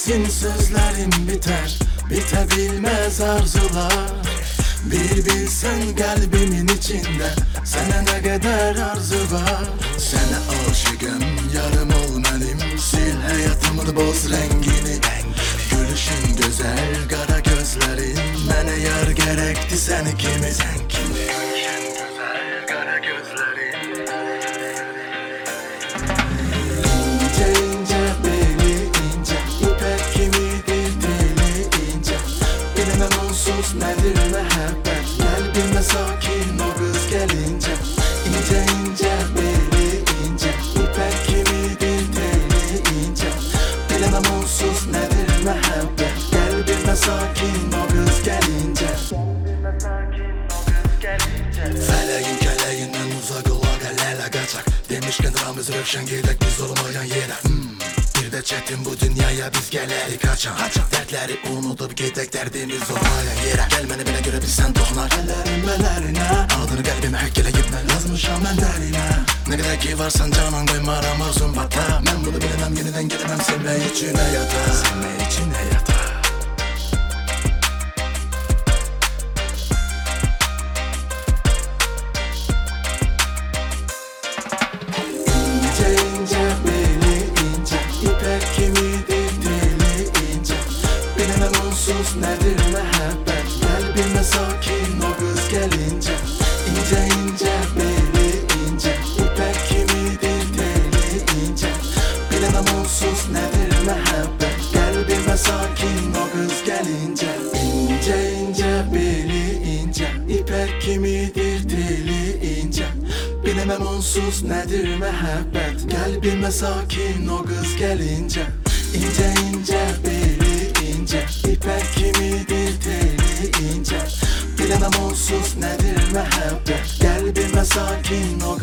Bitmesin sözlerim biter, bitebilmez arzular. Bir bilsen kalbimin içinde sana ne kadar arzu var. Sana aşıkım, yarım ol benim, sil hayatımın boz rengini. Gülüşün güzel, kara gözlerin, bana yar gerekti seni kimi. Sen kimi? Gülüşün güzel, kara gözlerin. İnce ince beli ince, ipek gibidir deli ince. Bilemem onsuz nedir mehabbet, kalbime sakin o kız gelince. İnce ince beli ince, ipek gibidir deli ince. Bilemem onsuz nedir mehabbet, kalbime sakin o kız gelince. Feleğin keleğinden uzak ola el kaçak. Demişken Ramiz Rövşen gidek biz olmayan yere. Bir de çetin bu dünyaya biz gelerik kaçan. Dertleri unutup gidek derdimiz olmayan yere. Gelmeni bile görebilsen tohnar ellerim ellerine. Adını kalbime hekkeleyip ben yazmışam ellerine. Ne kadar ki varsan canan koyma aramazsın bata. Ben bunu bilemem, yeniden gelemem, sevme içine yata. Sevme içine yata. Onsuz nedir mehabbet, kalbime sakin o kız gelince. İnce ince beli ince, ipek gibidir deli ince. Bilemem onsuz nedir mehabbet, kalbime sakin o kız gelince. İnce ince beli ince, ipek gibidir deli ince. Bilemem onsuz nedir mehabbet, kalbime sakin o kız gelince. İnce ince beli ince, ipek gibidir deli ince. Bilemem onsuz nedir mehabbet, kalbime sakin o